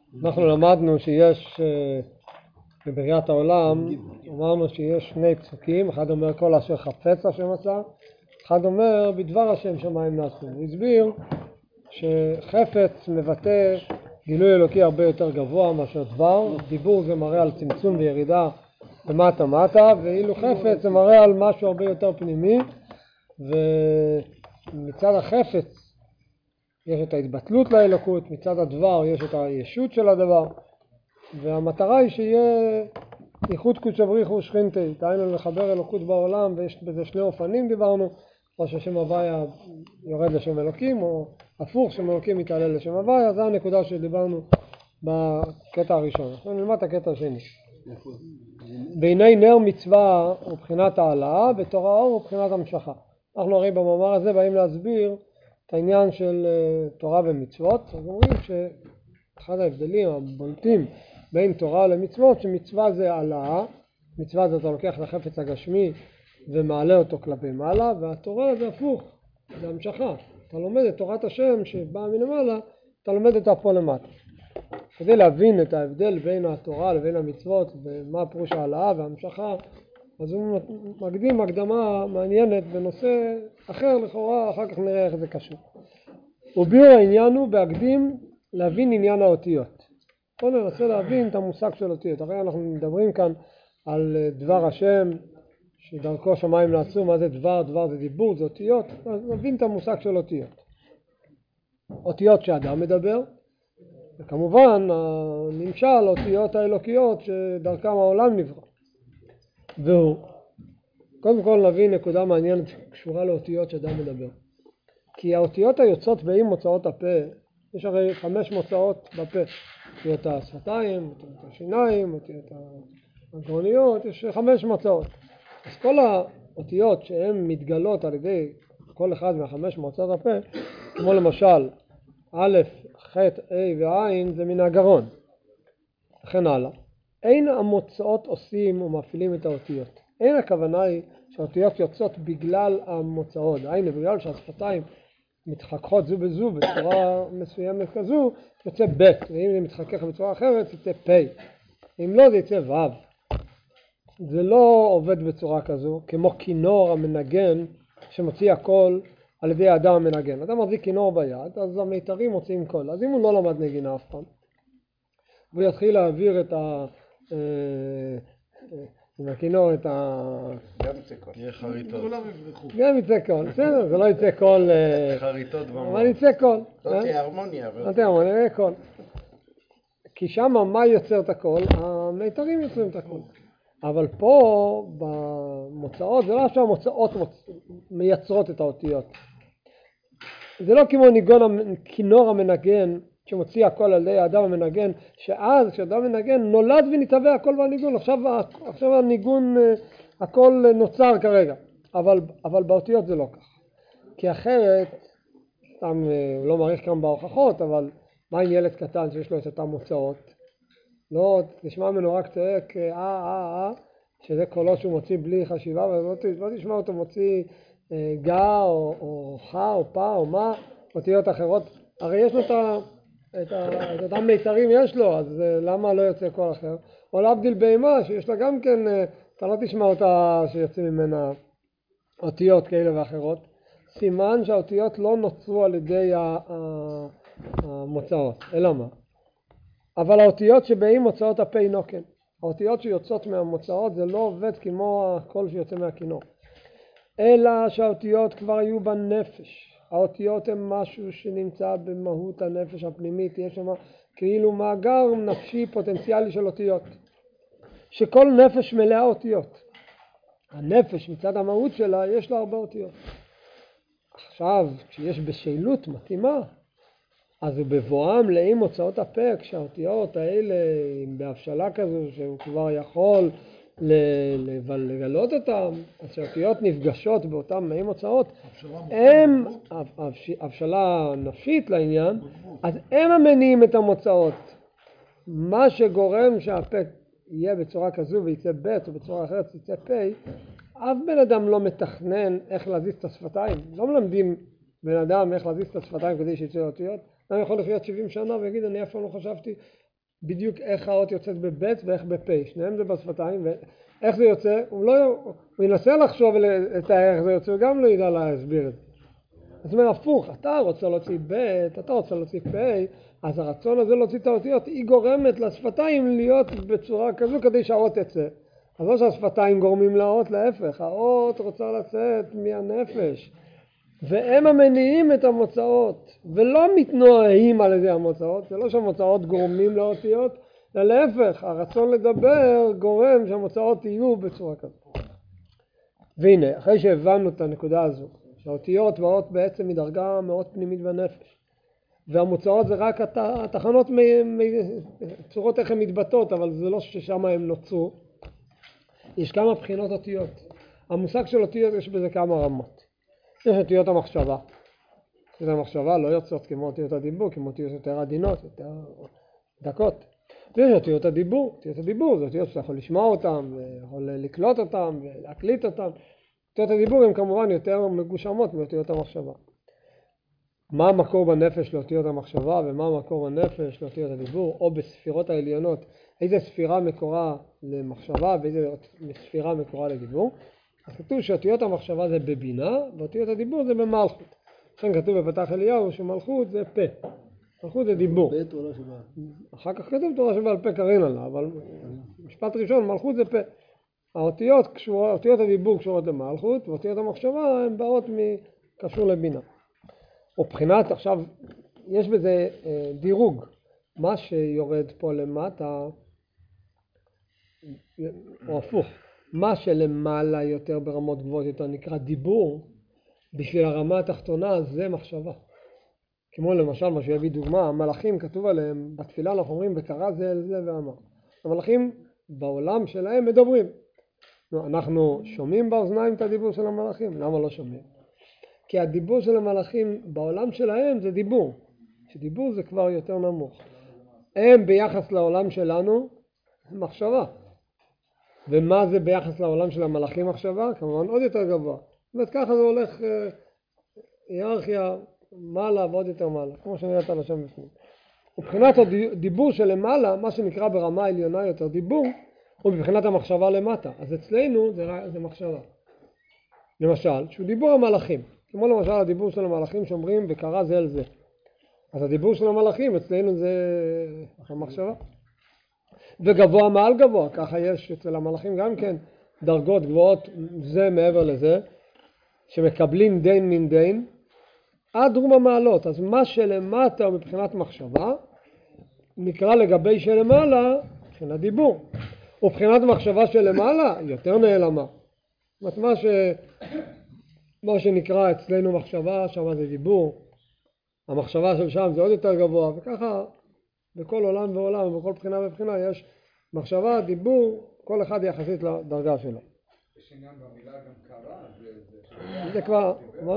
אנחנו למדנו שיש בבריאת העולם, אמרנו שיש שני פסוקים, אחד אומר כל אשר חפץ השם עשה, אחד אומר בדבר השם שמיים נעשו. הוא הסביר שחפץ מבטא גילוי אלוקי הרבה יותר גבוה מאשר דבר, דיבור זה מראה על צמצום וירידה למטה מטה, ואילו חפץ זה מראה על משהו הרבה יותר פנימי, ומצד החפץ יש את ההתבטלות לאלוקות, מצד הדבר יש את הישות של הדבר, והמטרה היא שיהיה איחוד קודש בריך ושכינתי, דהיינו לחבר אלוקות בעולם, ויש בזה שני אופנים דיברנו, או ששם הוויה יורד לשם אלוקים, או הפוך, שם אלוקים מתעלה לשם הוויה. זו הנקודה שדיברנו בקטע הראשון. עכשיו נלמד את הקטע השני. בעיני נר מצווה ובחינת העלאה, בתורה אור ובחינת המשכה. אנחנו הרי במאמר הזה באים להסביר את העניין של תורה ומצוות. אז אומרים שאחד ההבדלים הבולטים בין תורה למצוות, שמצווה זה העלאה, מצווה זה אתה לוקח את החפץ הגשמי ומעלה אותו כלפי מעלה, והתורה זה הפוך, זה המשכה. אתה לומד את תורת השם שבאה מלמעלה, אתה לומד אותה פה למטה. כדי להבין את ההבדל בין התורה לבין המצוות ומה פירוש העלאה והמשכה, אז הוא מקדים הקדמה מעניינת בנושא אחר לכאורה, אחר כך נראה איך זה קשור. וביאור העניין הוא בהקדים להבין עניין האותיות. בואו ננסה להבין את המושג של אותיות. הרי אנחנו מדברים כאן על דבר השם, שדרכו שמיים נעשו. מה זה דבר? דבר זה דיבור, זה אותיות. אז נבין את המושג של אותיות. אותיות שאדם מדבר, וכמובן הנמשל אותיות האלוקיות שדרכם העולם נברא. והוא, קודם כל נבין נקודה מעניינת קשורה לאותיות שאדם מדבר. כי האותיות היוצאות באם מוצאות הפה, יש הרי 5 מוצאות בפה. אותיות השפתיים, אותיות השיניים, אותיות הגרוניות, יש 5 מוצאות. אז כל האותיות שהן מתגלות על ידי כל אחד מה5 מוצאות הפה, כמו למשל א', ח', ה' וע' זה מן הגרון. וכן הלאה. אין המוצאות עושים ומפעילים את האותיות. אין הכוונה היא שהאותיות יוצאות בגלל המוצאות. היינו בגלל שהשפתיים מתחככות זו בזו בצורה מסוימת כזו, יוצא ב', ואם זה מתחכך בצורה אחרת יצא פ'. אם לא זה יצא ו'. זה לא עובד בצורה כזו, כמו כינור המנגן שמוציא הכל על ידי האדם המנגן. אדם מחזיק כינור ביד, אז המיתרים מוציאים קול. אז אם הוא לא למד נגינה אף פעם, והוא יתחיל להעביר את עם הכינור את גם יצא קול. יהיה חריטות. גם יצא קול, בסדר, זה לא יצא קול. חריטות במוח. אבל יצא קול. לא תהיה הרמוניה. לא תהיה הרמוניה, יהיה קול. כי שם מה יוצר את הקול? המיתרים יוצרים את הקול. אבל פה במוצאות, זה לא שהמוצאות מייצרות את האותיות. זה לא כמו ניגון כינור המנגן שמוציא הכל על ידי האדם המנגן, שאז כשאדם מנגן נולד ונתהווה הכל בניגון. עכשיו הניגון הכל נוצר כרגע, אבל באותיות זה לא כך. כי אחרת, סתם לא מעריך כאן בהוכחות, אבל מה עם ילד קטן שיש לו את אותם מוצאות? לא תשמע ממנו רק צועק שזה קולות שהוא מוציא בלי חשיבה, ולא תשמע אותו מוציא גא או חה או פה או מה, אותיות אחרות. הרי יש לו את אותם מיתרים יש לו, אז למה לא יוצא קול אחר? או להבדיל בהמה שיש לה גם כן, אתה לא תשמע אותה שיוצאים ממנה אותיות כאלה ואחרות. סימן שהאותיות לא נוצרו על ידי המוצאות, אלא מה? אבל האותיות שבאים מוצאות הפה אינו כן. האותיות שיוצאות מהמוצאות זה לא עובד כמו הקול שיוצא מהכינור. אלא שהאותיות כבר היו בנפש. האותיות הן משהו שנמצא במהות הנפש הפנימית. יש שם כאילו מאגר נפשי פוטנציאלי של אותיות. שכל נפש מלאה אותיות. הנפש מצד המהות שלה יש לה הרבה אותיות. עכשיו כשיש בשלות מתאימה, אז הוא בבואם לאם מוצאות הפה, כשהאותיות האלה בהבשלה כזו שהוא כבר יכול לגלות אותם, אז שהאותיות נפגשות באותם מאם מוצאות, הם הבשלה נפשית לעניין, אז הם המניעים את המוצאות. מה שגורם שהפה יהיה בצורה כזו ויצא ב' או בצורה אחרת יצא פה, אף בן אדם לא מתכנן איך להזיז את השפתיים. לא מלמדים בן אדם איך להזיז את השפתיים כדי שיצא אותיות. אני יכול לחיות 70 שנה ויגיד אני אף פעם לא חשבתי בדיוק איך האות יוצאת בבית ואיך בפה, שניהם זה בשפתיים, ואיך זה יוצא, הוא ינסה לחשוב לתאר איך זה יוצא, הוא גם לא ידע להסביר את זה. זאת אומרת, הפוך, אתה רוצה להוציא בית, אתה רוצה להוציא פה, אז הרצון הזה להוציא את האותיות, היא גורמת לשפתיים להיות בצורה כזו כדי שהאות תצא. אז לא שהשפתיים גורמים לאות, להפך, האות רוצה לצאת מהנפש. והם המניעים את המוצאות, ולא מתנועים על ידי המוצאות, זה לא שהמוצאות גורמים לאותיות, אלא להפך, הרצון לדבר גורם שהמוצאות יהיו בצורה כזאת. והנה, אחרי שהבנו את הנקודה הזו, שהאותיות והאות בעצם מדרגה מאוד פנימית בנפש, והמוצאות זה רק התחנות צורות איך הן מתבטאות, אבל זה לא ששם הם נוצרו. יש כמה בחינות אותיות. המושג של אותיות יש בזה כמה רמות. יש אותיות המחשבה. אותיות המחשבה לא יוצאות כמו אותיות הדיבור, כמו אותיות יותר עדינות, יותר דקות. ויש אותיות הדיבור. אותיות הדיבור זה אותיות שאתה יכול לשמוע אותם, יכול לקלוט אותם ולהקליט אותם. אותיות הדיבור הן כמובן יותר מגושמות מאותיות המחשבה. מה המקור בנפש לאותיות המחשבה ומה המקור בנפש לאותיות הדיבור, או בספירות העליונות, איזה ספירה מקורה למחשבה ואיזה ספירה מקורה לדיבור. אז כתוב שאותיות המחשבה זה בבינה ואותיות הדיבור זה במלכות. לכן כתוב בפתח אליהו שמלכות זה פה, מלכות זה דיבור. אחר כך כתוב תורה שבעל פה קרין עלה, אבל משפט ראשון מלכות זה פה. אותיות הדיבור קשורות למלכות ואותיות המחשבה הן באות קשור לבינה. ובחינת עכשיו יש בזה דירוג, מה שיורד פה למטה או הפוך, מה שלמעלה יותר ברמות גבוהות יותר נקרא דיבור, בשביל הרמה התחתונה זה מחשבה. כמו למשל מה שיביא דוגמה, המלאכים כתוב עליהם בתפילה אנחנו אומרים וקרא זה אל זה ואמר. המלאכים בעולם שלהם מדברים, אנחנו שומעים באוזניים את הדיבור של המלאכים, למה לא שומעים? כי הדיבור של המלאכים בעולם שלהם זה דיבור, שדיבור זה כבר יותר נמוך. הם ביחס לעולם שלנו מחשבה. ומה זה ביחס לעולם של המלאכים מחשבה? כמובן עוד יותר גבוה. זאת אומרת ככה זה הולך היררכיה מעלה ועוד יותר מעלה, כמו שנראית על השם בפנים. ובחינת הדיבור שלמעלה, מה שנקרא ברמה העליונה יותר דיבור, הוא בבחינת המחשבה למטה. אז אצלנו זה מחשבה. למשל, שהוא דיבור המלאכים. כמו למשל הדיבור של המלאכים שאומרים וקרא זה אל זה. אז הדיבור של המלאכים אצלנו זה המחשבה. וגבוה מעל גבוה, ככה יש אצל המלאכים גם כן דרגות גבוהות זה מעבר לזה, שמקבלים דין מן דין, עד רום המעלות. אז מה שלמטה הוא מבחינת מחשבה, נקרא לגבי שלמעלה, מבחינת דיבור. ובחינת מחשבה שלמעלה, יותר נעלמה. זאת אומרת, מה שנקרא אצלנו מחשבה, שם זה דיבור. המחשבה של שם זה עוד יותר גבוה, וככה בכל עולם ועולם, ובכל בחינה ובחינה יש מחשבה, דיבור, כל אחד יחסית לדרגה שלו. יש עניין במילה גם קרא, זה כבר,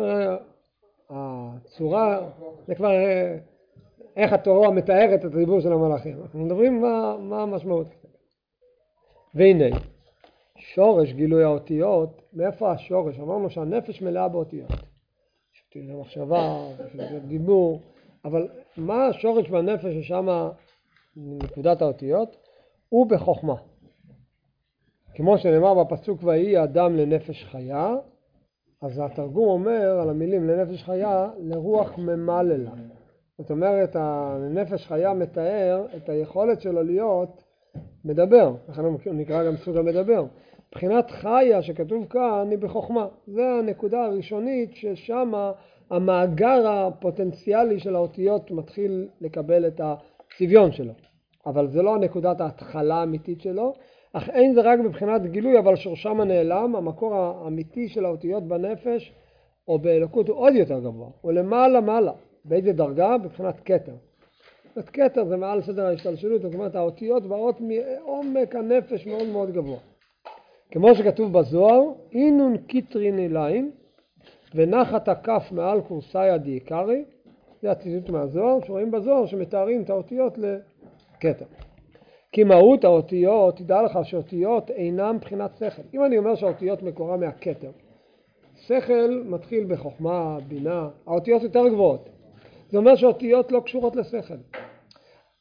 הצורה, זה כבר איך התורה מתארת את הדיבור של המלאכים. אנחנו מדברים מה המשמעות. והנה, שורש גילוי האותיות, מאיפה השורש? אמרנו שהנפש מלאה באותיות. יש מחשבה, יש דיבור, אבל מה השורש בנפש ששם נקודת האותיות? הוא בחוכמה. כמו שנאמר בפסוק ויהי אדם לנפש חיה, אז התרגום אומר על המילים לנפש חיה לרוח ממללה. זאת אומרת, הנפש חיה מתאר את היכולת שלו להיות מדבר, לכן הוא נקרא גם סוג המדבר. מבחינת חיה שכתוב כאן היא בחוכמה. זה הנקודה הראשונית ששם המאגר הפוטנציאלי של האותיות מתחיל לקבל את הצביון שלו. אבל זה לא נקודת ההתחלה האמיתית שלו, אך אין זה רק מבחינת גילוי, אבל שורשם הנעלם, המקור האמיתי של האותיות בנפש או באלוקות הוא עוד יותר גבוה, הוא למעלה מעלה. באיזה דרגה? בבחינת כתר. כתר זה מעל סדר ההשתלשלות, זאת אומרת האותיות באות מעומק הנפש מאוד מאוד גבוה. כמו שכתוב בזוהר, אינון קיטרין איליים ונחת הכף מעל קורסאי דעיקרי, זה הציטוט מהזוהר, שרואים בזוהר שמתארים את האותיות לכתר. כי מהות האותיות, תדע לך שאותיות אינם בחינת שכל. אם אני אומר שהאותיות מקורה מהכתר, שכל מתחיל בחוכמה, בינה, האותיות יותר גבוהות. זה אומר שהאותיות לא קשורות לשכל.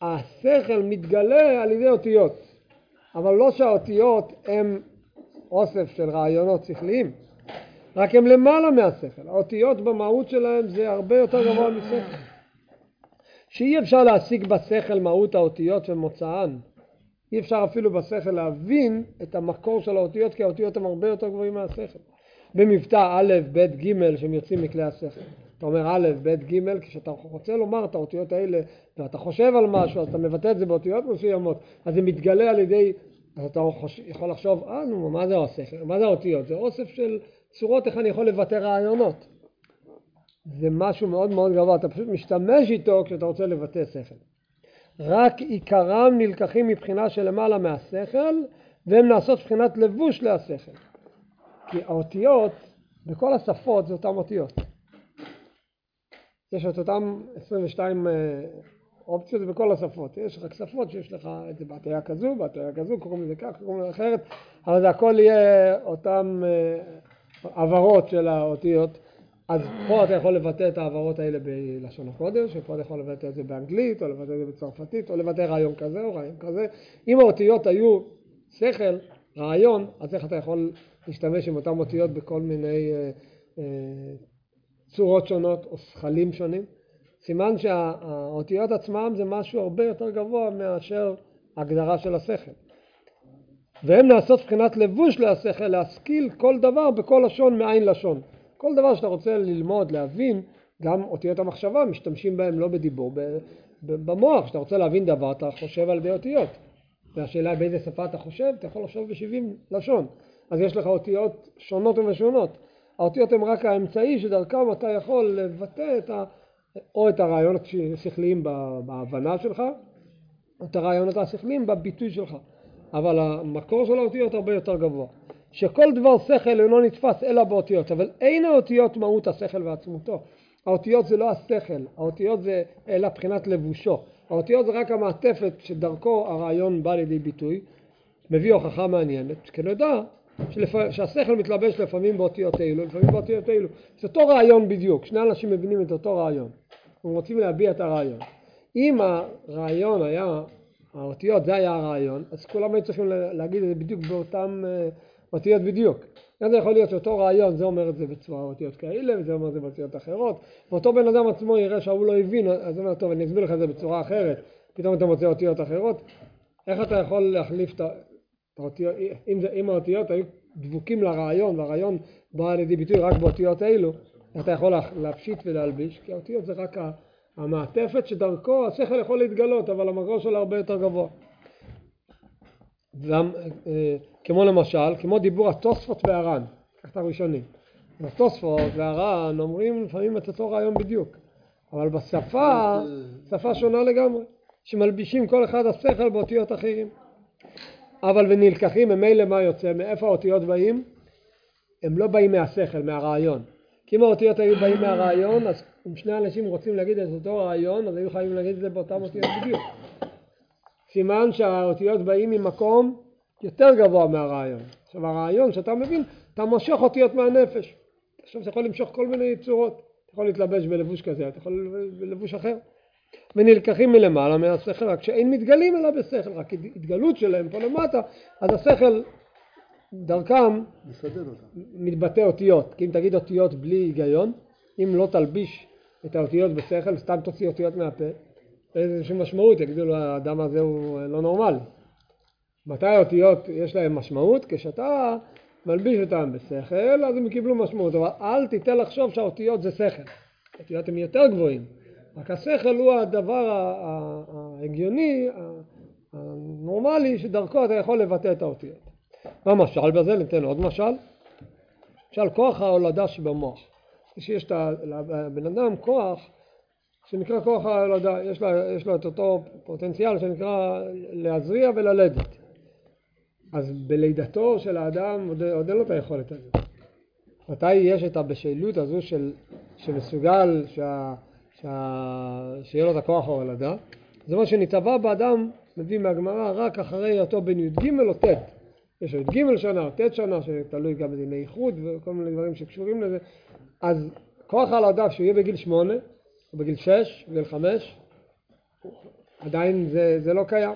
השכל מתגלה על ידי אותיות, אבל לא שהאותיות הם אוסף של רעיונות שכליים, רק הם למעלה מהשכל. האותיות במהות שלהם זה הרבה יותר גבוה משכל, שאי אפשר להשיג בשכל מהות האותיות ומוצאן. אי אפשר אפילו בשכל להבין את המקור של האותיות, כי האותיות הם הרבה יותר גבוהים מהשכל. במבטא א', ב', ג' שהם יוצאים מכלי השכל. אתה אומר א', ב', ג', כשאתה רוצה לומר את האותיות האלה ואתה חושב על משהו, אז אתה מבטא את זה באותיות מסוימות, אז זה מתגלה על ידי, אז אתה יכול לחשוב, נו, מה זה השכל? מה זה האותיות? זה אוסף של צורות איך אני יכול לבטא רעיונות. זה משהו מאוד מאוד גבוה, אתה פשוט משתמש איתו כשאתה רוצה לבטא שכל. רק עיקרם נלקחים מבחינה של למעלה מהשכל, והם נעשות מבחינת לבוש להשכל. כי האותיות בכל השפות זה אותן אותיות. יש את אותם 22 אופציות בכל השפות. יש רק שפות שיש לך את זה בהטיה כזו, קוראים לזה כך, קוראים לזה אחרת, אבל זה הכל יהיה אותם עברות של האותיות. אז פה אתה יכול לבטא את העברות האלה בלשון הקודש, ופה אתה יכול לבטא את זה באנגלית, או לבטא את זה בצרפתית, או לבטא רעיון כזה או רעיון כזה. אם האותיות היו שכל, רעיון, אז איך אתה יכול להשתמש עם אותם אותיות בכל מיני צורות שונות או שכלים שונים? סימן שהאותיות עצמם זה משהו הרבה יותר גבוה מאשר הגדרה של השכל. והם נעשות מבחינת לבוש להשכל, להשכיל כל דבר בכל לשון מעין לשון. כל דבר שאתה רוצה ללמוד, להבין, גם אותיות המחשבה משתמשים בהם לא בדיבור, במוח. שאתה רוצה להבין דבר, אתה חושב על ידי אותיות. והשאלה באיזה שפה אתה חושב, אתה יכול לחשוב ב70 לשון. אז יש לך אותיות שונות ומשונות. האותיות הן רק האמצעי שדרכם אתה יכול לבטא או את הרעיונות השכליים בהבנה שלך, או את הרעיונות השכליים בביטוי שלך. אבל המקור של האותיות הרבה יותר גבוה. שכל דבר שכל אינו נתפס אלא באותיות, אבל אין האותיות מהות השכל ועצמותו. האותיות זה לא השכל, האותיות זה אלא בחינת לבושו. האותיות זה רק המעטפת שדרכו הרעיון בא לידי ביטוי, מביא הוכחה מעניינת, כנדע שהשכל מתלבש לפעמים באותיות אלו, לפעמים באותיות אלו. זה אותו רעיון בדיוק, שני אנשים מבינים את אותו רעיון, הם רוצים להביע את הרעיון. אם הרעיון היה, האותיות זה היה הרעיון, אז כולם היו צריכים להגיד את זה בדיוק באותם אותיות בדיוק. זה יכול להיות שאותו רעיון, זה אומר את זה בצורה אותיות כאלה, וזה אומר את זה באותיות אחרות, ואותו בן אדם עצמו יראה שהוא לא הבין, אז הוא אומר, טוב, אני אסביר לך את זה בצורה אחרת, פתאום אתה מוצא אותיות אחרות. איך אתה יכול להחליף את האותיות, אם האותיות היו דבוקים לרעיון, והרעיון בא לידי ביטוי רק באותיות האלו, אתה יכול להפשיט ולהלביש, כי האותיות זה רק המעטפת שדרכו השכל יכול להתגלות, אבל המקור שלו הרבה יותר גבוה. כמו למשל, כמו דיבור התוספות והר"ן, כך את הראשונים. התוספות והר"ן אומרים לפעמים את אותו רעיון בדיוק, אבל בשפה, שפה שונה לגמרי, שמלבישים כל אחד השכל באותיות אחרים. אבל ונלקחים ממילא מה יוצא, מאיפה האותיות באים? הם לא באים מהשכל, מהרעיון. כי אם האותיות היו באים מהרעיון, אז אם שני אנשים רוצים להגיד את אותו רעיון, אז היו חייבים להגיד את זה באותם אותיות בדיוק. סימן שהאותיות באים ממקום יותר גבוה מהרעיון. עכשיו הרעיון שאתה מבין, אתה מושך אותיות מהנפש. עכשיו אתה יכול למשוך כל מיני צורות. אתה יכול להתלבש בלבוש כזה, אתה יכול בלבוש אחר. ונלקחים מלמעלה מהשכל, רק שאין מתגלים אלא בשכל, רק התגלות שלהם פה למטה, אז השכל דרכם מתבטא אותיות. כי אם תגיד אותיות בלי היגיון, אם לא תלביש את האותיות בשכל, סתם תוציא אותיות מהפה, איזושהי משמעות, יגידו לו, האדם הזה הוא לא נורמלי. מתי האותיות יש להם משמעות? כשאתה מלביש אותם בשכל, אז הם קיבלו משמעות, אבל אל תיתן לחשוב שהאותיות זה שכל. האותיות הם יותר גבוהים. רק השכל הוא הדבר ההגיוני, הנורמלי, שדרכו אתה יכול לבטא את האותיות. מה משל בזה? ניתן עוד משל. משל כוח ההולדה שבמוח. שיש לבן אדם כוח, שנקרא כוח ההולדה, יש לו את אותו פוטנציאל שנקרא להזריע וללדת. אז בלידתו של האדם עוד אין לו את היכולת הזאת. מתי יש את הבשלות הזו שמסוגל שיהיה לו את הכוח ההולדה? זה מה שנתבע באדם, מביא מהגמרא, רק אחרי אותו בן י"ג או ט'. יש י"ג שנה או ט' שנה, שתלוי גם בדיני איחוד וכל מיני דברים שקשורים לזה. אז כוח ההולדה שהוא יהיה בגיל 8, או בגיל 6, בגיל 5, עדיין זה לא קיים.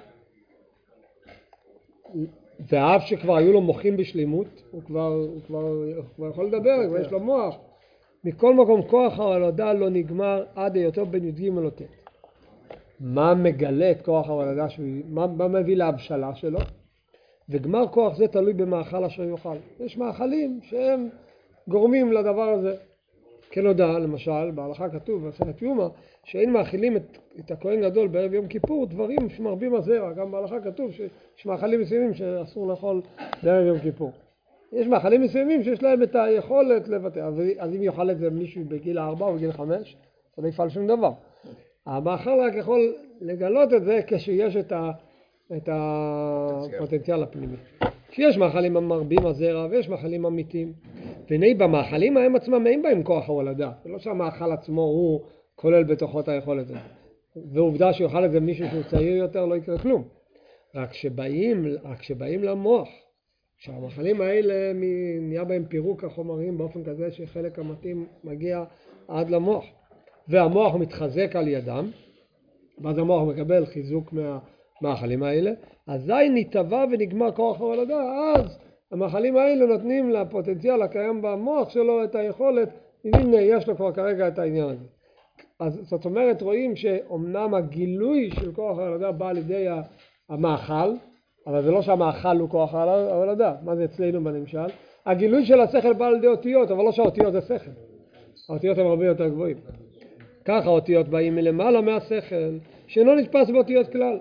ואף שכבר היו לו מוחים בשלימות, הוא כבר יכול לדבר, כבר יש לו מוח. מכל מקום כוח ההולדה לא נגמר עד היותו בן י"ג או ט'. מה מגלה את כוח ההולדה? מה מביא להבשלה שלו? וגמר כוח זה תלוי במאכל אשר יאכל. יש מאכלים שהם גורמים לדבר הזה. כנודע, למשל, בהלכה כתוב במסכת יומא, שאין מאכילים את הכהן גדול בערב יום כיפור דברים שמרבים הזרע. גם בהלכה כתוב שיש מאכלים מסוימים שאסור לאכול בערב יום כיפור. יש מאכלים מסוימים שיש להם את היכולת לבטא. אז אם יאכל את זה מישהו בגיל 4 או בגיל 5, זה לא יפעל שום דבר. המאכל רק יכול לגלות את זה כשיש את הפוטנציאל הפנימי. שיש מאכלים המרבים הזרע ויש מאכלים אמיתיים. והנה במאכלים ההם עצמם אין בהם כוח ההולדה. זה לא שהמאכל עצמו הוא כולל בתוכו את היכולת הזה. ועובדה שיאכל את זה מישהו שהוא צעיר יותר לא יקרה כלום. רק שבאים למוח, שהמאכלים האלה נהיה בהם פירוק החומרים באופן כזה שחלק המתאים מגיע עד למוח. והמוח מתחזק על ידם, ואז המוח מקבל חיזוק מהמאכלים האלה, אזי נתבע ונגמר כוח ההולדה, אז המאכלים האלה נותנים לפוטנציאל הקיים במוח שלו את היכולת, הנה יש לו כבר כרגע את העניין הזה. אז זאת אומרת רואים שאומנם הגילוי של כוח ההולדה בא על ידי המאכל, אבל זה לא שהמאכל הוא כוח ההולדה. מה זה אצלנו בנמשל? הגילוי של השכל בא על ידי אותיות, אבל לא שהאותיות זה שכל. האותיות הם הרבה יותר גבוהים. ככה האותיות באים מלמעלה מהשכל, שאינו נתפס באותיות כלל.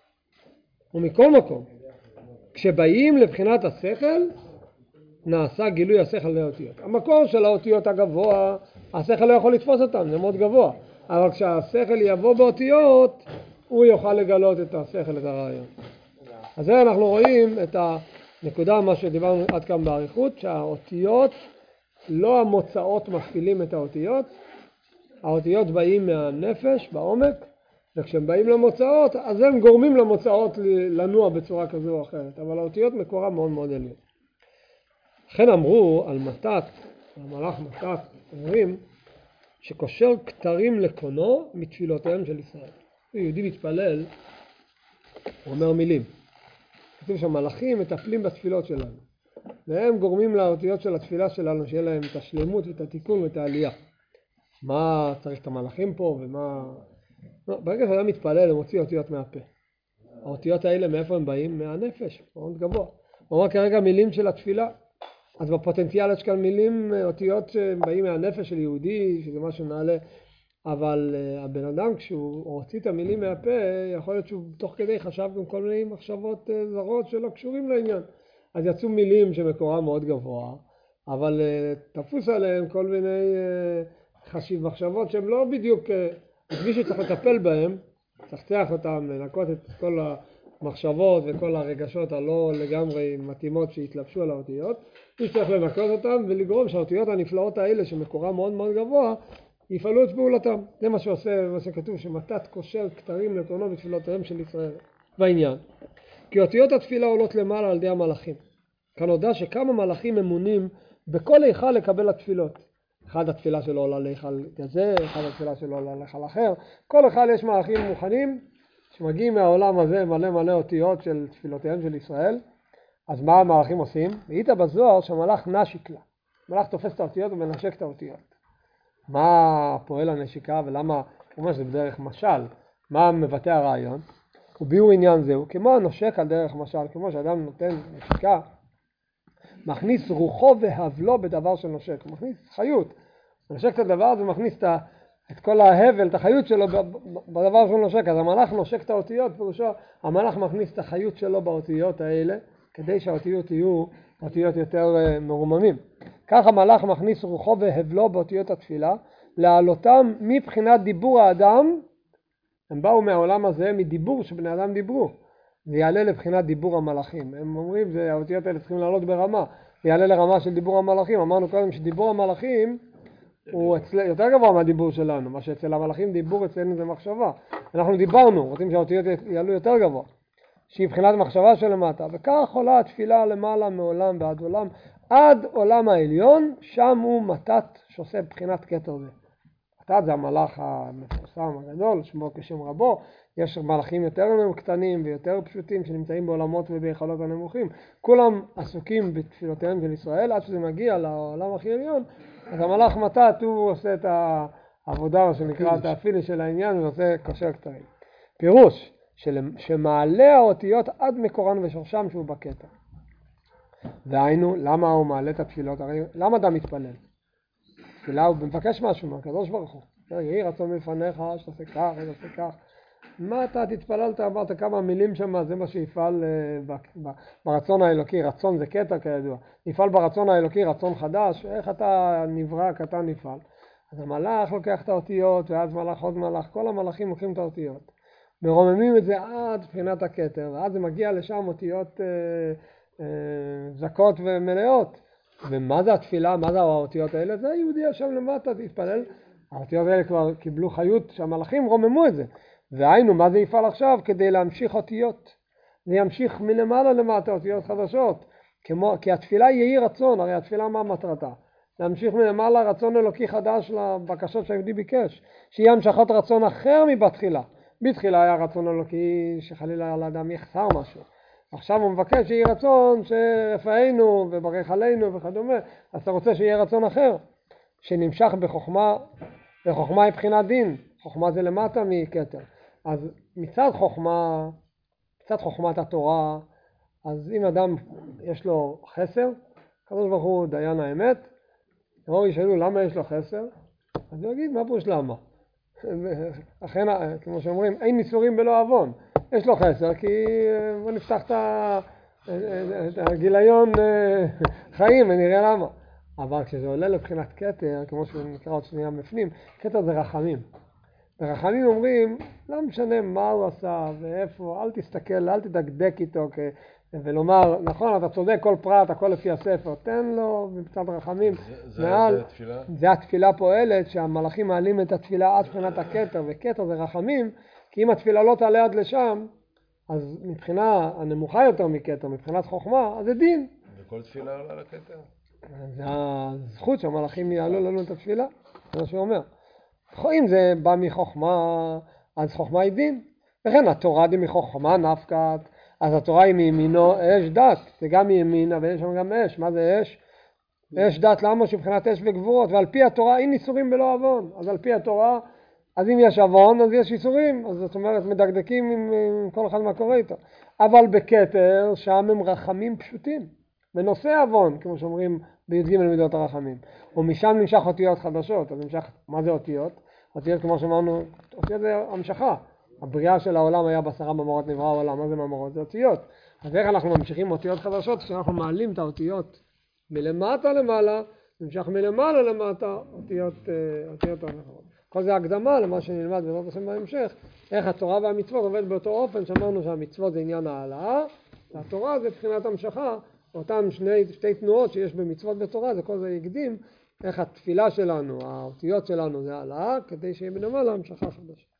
ומכל מקום, כשבאים לבחינת השכל, נעשה גילוי השכל לאותיות. המקור של האותיות הגבוה, השכל לא יכול לתפוס אותם, זה מאוד גבוה. אבל כשהשכל יבוא באותיות, הוא יוכל לגלות את השכל, את הרעיון. אז זה אנחנו רואים את הנקודה, מה שדיברנו עד כאן בעריכות, שהאותיות, לא המוצאות מפעילים את האותיות, האותיות באים מהנפש, בעומק, וכשהם באים למוצאות, אז הם גורמים למוצאות לנוע בצורה כזו או אחרת. אבל האותיות מקורה מאוד מאוד עליון. לכן אמרו על מתת, המלאך מתת, אומרים שקושר כתרים לקונו מתפילותיהם של ישראל. יהודי מתפלל, הוא אומר מילים. כתוב שהמלאכים מטפלים בתפילות שלנו. והם גורמים לאותיות של התפילה שלנו, שיהיה להם את השלמות ואת התיקון ואת העלייה. מה צריך את המלאכים פה ומה... לא, ברגע שאדם מתפלל, הוא מוציא אותיות מהפה. האותיות האלה מאיפה הם באים? מהנפש, מאוד גבוה. הוא אומר כרגע מילים של התפילה. אז בפוטנציאל יש כאן מילים, אותיות שבאים מהנפש של יהודי, שזה משהו נעלה. אבל הבן אדם כשהוא הוציא את המילים מהפה, יכול להיות שהוא תוך כדי חשב גם כל מיני מחשבות זרות שלא קשורים לעניין. אז יצאו מילים שמקורם מאוד גבוה, אבל תפוס עליהם כל מיני מחשבות שהן לא בדיוק, מי שצריך לטפל בהם, צחצח אותם, לנקות את כל המחשבות וכל הרגשות הלא לגמרי מתאימות שהתלבשו על האותיות, מי שצריך לנקות אותם ולגרום שהאותיות הנפלאות האלה שמקורם מאוד מאוד גבוה, יפעלו את פעולתם. זה מה שעושה, מה שכתוב, שמתת קושר כתרים לקונו בתפילותיהם של ישראל. בעניין, כי אותיות התפילה עולות למעלה על ידי המלאכים. כאן הודע שכמה מלאכים ממונים בכל היכל לקבל התפילות. אחד התפילה שלו עולה להיכל כזה, אחד התפילה שלו עולה להיכל אחר. כל אחד יש מלאכים מוכנים שמגיעים מהעולם הזה מלא מלא אותיות של תפילותיהם של ישראל. אז מה המלאכים עושים? ראית בזוהר שהמלאך נשיק לה. המלאך תופס את האותיות ומנשק את האותיות. מה פועל הנשיקה ולמה, כלומר שזה בדרך משל, מה מבטא הרעיון? וביאור עניין זהו, כמו הנושק על דרך משל, כמו שאדם נותן נשיקה, מכניס רוחו והבלו בדבר של נושק, הוא מכניס חיות, הוא נושק את הדבר הזה ומכניס את כל ההבל, את החיות שלו בדבר של נושק, אז המלאך נושק את האותיות, פירושו, המלאך מכניס את החיות שלו באותיות האלה, כדי שהאותיות יהיו אותיות יותר מרוממים. כך המלאך מכניס רוחו והבלו באותיות התפילה, להעלותם מבחינת דיבור האדם, הם באו מהעולם הזה מדיבור שבני אדם דיברו, זה יעלה לבחינת דיבור המלאכים. הם אומרים שהאותיות האלה צריכים לעלות ברמה, זה יעלה לרמה של דיבור המלאכים. אמרנו קודם שדיבור המלאכים הוא יותר גבוה מהדיבור שלנו, מה שאצל המלאכים דיבור אצלנו זה מחשבה. אנחנו דיברנו, רוצים שהאותיות יעלו יותר גבוה, שהיא מבחינת מחשבה שלמטה, וכך עולה התפילה למעלה מעולם ועד עולם, עד עולם העליון, שם הוא מתת שעושה בחינת כתר זה. מתת זה המלאך המפורסם. הסם הגדול, שמו כשם רבו, יש מלאכים יותר קטנים ויותר פשוטים שנמצאים בעולמות וביכולות הנמוכים, כולם עסוקים בתפילותיהם של ישראל, עד שזה מגיע לעולם הכי עליון, אז המלאך מתת הוא עושה את העבודה שנקרא את הפיניש של העניין ועושה קושר קטעים. פירוש, שמעלה האותיות עד מקורן ושורשם שהוא בקטע. והיינו, למה הוא מעלה את התפילות? הרי למה אדם מתפלל? תפילה הוא מבקש משהו מהקדוש ברוך הוא. יהי רצון מלפניך, שתעשה כך, שתעשה כך. מה אתה תתפללת, אמרת כמה מילים שם, זה מה שיפעל ברצון האלוקי. רצון זה קטע כידוע. יפעל ברצון האלוקי רצון חדש. איך אתה נברא, אתה נפעל. אז המלאך לוקח את האותיות, ואז מלאך עוד מלאך. כל המלאכים לוקחים את האותיות. מרוממים את זה עד בחינת הכתר, ואז זה מגיע לשם אותיות זכות ומלאות. ומה זה התפילה? מה זה האותיות האלה? זה יהודי השם למטה, תתפלל. האותיות האלה כבר קיבלו חיות, שהמלאכים רוממו את זה. והיינו, מה זה יפעל עכשיו? כדי להמשיך אותיות. זה ימשיך מלמעלה למטה, אותיות חדשות. כי התפילה יהי רצון, הרי התפילה מה מטרתה? להמשיך מלמעלה רצון אלוקי חדש לבקשות שהיהודי ביקש. שיהיה המשכות רצון אחר מבתחילה. בתחילה היה רצון אלוקי שחלילה על האדם יחסר משהו. עכשיו הוא מבקש שיהיה רצון שרפאנו וברך עלינו וכדומה. אז אתה רוצה שיהיה רצון אחר, שנמשך בחוכמה, וחוכמה היא בחינת דין. חוכמה זה למטה מכתר. אז מצד חוכמת התורה, אז אם אדם יש לו חסר, הקדוש ברוך הוא דיין האמת, או ישאלו למה יש לו חסר, אז הוא יגיד מה פירוש למה. אכן, כמו שאומרים, אין ניסורים בלא עוון. יש לו חסר כי בוא נפתח את הגיליון חיים ונראה למה. אבל כשזה עולה לבחינת כתר, כמו שנקרא עוד שנייה בפנים, כתר זה רחמים. ורחמים אומרים, לא משנה מה הוא עשה ואיפה, אל תסתכל, אל תדקדק איתו ולומר, נכון, אתה צודק כל פרט, הכל לפי הספר, תן לו מצד רחמים. זה התפילה? זה התפילה פועלת, שהמלאכים מעלים את התפילה עד בחינת הכתר, וכתר זה רחמים, כי אם התפילה לא תעלה עד לשם, אז מבחינה הנמוכה יותר מכתר, מבחינת חוכמה, אז זה דין. וכל תפילה עולה לכתר? זה הזכות שהמלאכים יעלו לנו את התפילה, זה מה שהוא אומר. אם זה בא מחוכמה, אז חוכמה היא דין. וכן, התורה היא מחוכמה נפקת, אז התורה היא מימינו אש דת, זה גם מימין, אבל יש שם גם אש. מה זה אש? אש דת, למה? שבחינת אש וגבורות, ועל פי התורה אין איסורים בלא עוון. אז על פי התורה, אז אם יש עוון, אז יש איסורים. אז זאת אומרת, מדקדקים עם כל אחד מה קורה איתו. אבל בכתר, שם הם רחמים פשוטים. בנושא עוון, כמו שאומרים בי"ג מידות הרחמים. ומשם נמשך אותיות חדשות. אז נמשך, מה זה אותיות? אותיות, כמו שאמרנו, אותיות זה המשכה. הבריאה של העולם היה ב10 ממורות נברא העולם. מה זה ממורות? זה אותיות. אז איך אנחנו ממשיכים אותיות חדשות? כשאנחנו מעלים את האותיות מלמטה למעלה, נמשך מלמעלה למטה אותיות אחרות. כל זה הקדמה למה שנלמד בעזרת השם בהמשך, איך התורה והמצוות עובד באותו אופן. שאמרנו שהמצוות זה עניין העלאה, והתורה זה בחינת המשכה. אותם שתי תנועות שיש במצוות בתורה, זה כל זה יקדים, איך התפילה שלנו, האותיות שלנו זה העלאה, כדי שיהיה מלמעלה המשכה חדשה.